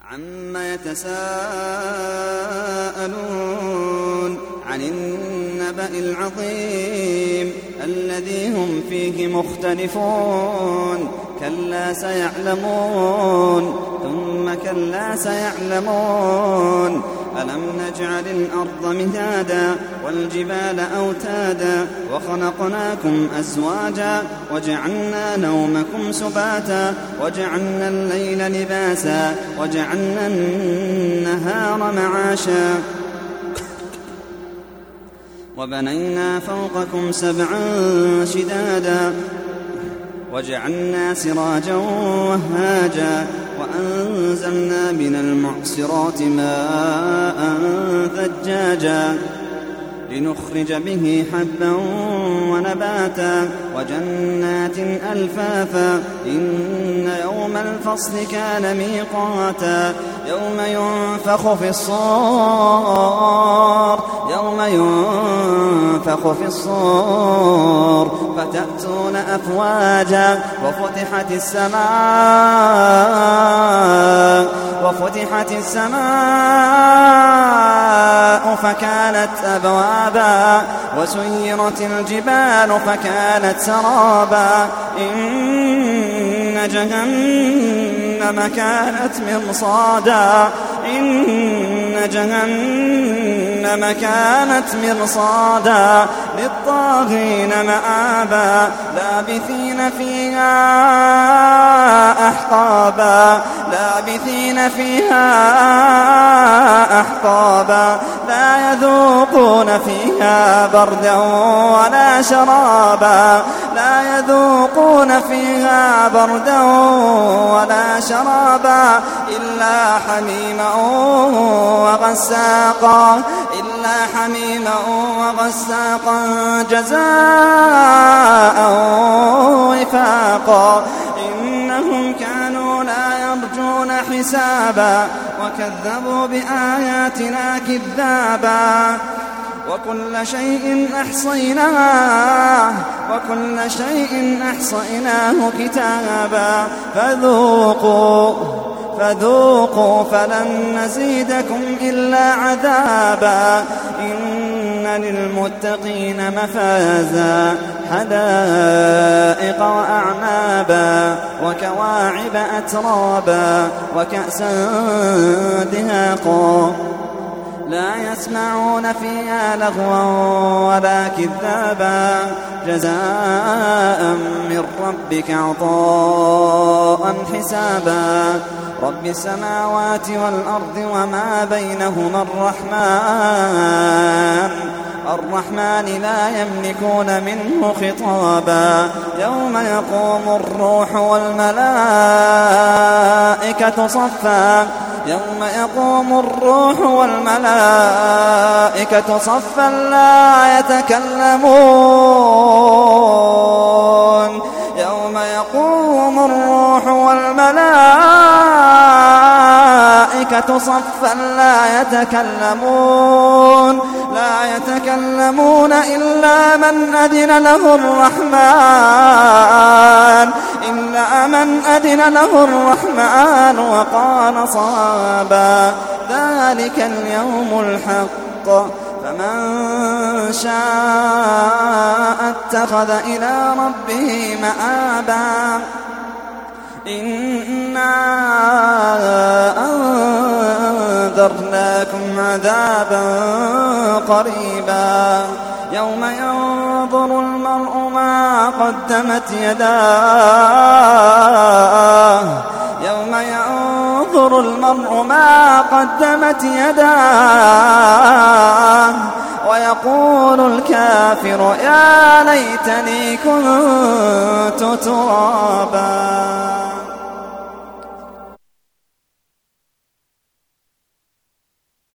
عما يتساءلون عن النبأ العظيم الذي هم فيه مختلفون كلا سيعلمون ثم كلا سيعلمون ألم نجعل الأرض مهادا والجبال أوتادا وخلقناكم أزواجا وجعلنا نومكم سباتا وجعلنا الليل لباسا وجعلنا النهار معاشا وبنينا فوقكم سبعا شدادا وجعلنا سراجا وهاجا وأنزلنا من المعصرات ماء ثجاجا لنخرج به حبا ونباتا وجنات ألفافا إن يوم الفصل كان ميقاتا يوم ينفخ في الصور فتأتون أفواجا وفتحت السماء فكانت أبوابا وسيرت الجبال فكانت سرابا إن جهنم كانت مرصادا للطاغين مآبا لابثين فيها أحقابا لا يذوقون فيها بردا ولا شرابا إلا حميما وغساقا جزاء وفاقا إنهم كانوا لا يرجون حسابا وكذبوا بآياتنا كذابا وكل شيء أحصيناه كتابا فذوقوا فلن نزيدكم إلا عذابا إن للمتقين مفازا حدائق وأعنابا وكواعب أترابا وكأسا دهاقا لا يسمعون فيها لغوا ولا كذابا جزاء من ربك عطاء حسابا رب السماوات والأرض وما بينهما الرحمن لا يملكون منه خطابا يوم يقوم الروح والملائكة صفا لا يتكلمون يوم يقوم الروح والملائكة صفا لا يتكلمون إلا من أذن له الرحمن وقال صوابا ذلك اليوم الحق فمن شاء اتخذ إلى ربه مآبا إنا أنذرناكم عذابا قريبا يوم ينظر المرء ما قدمت يداه ويقول الكافر يا ليتني كنت ترابا.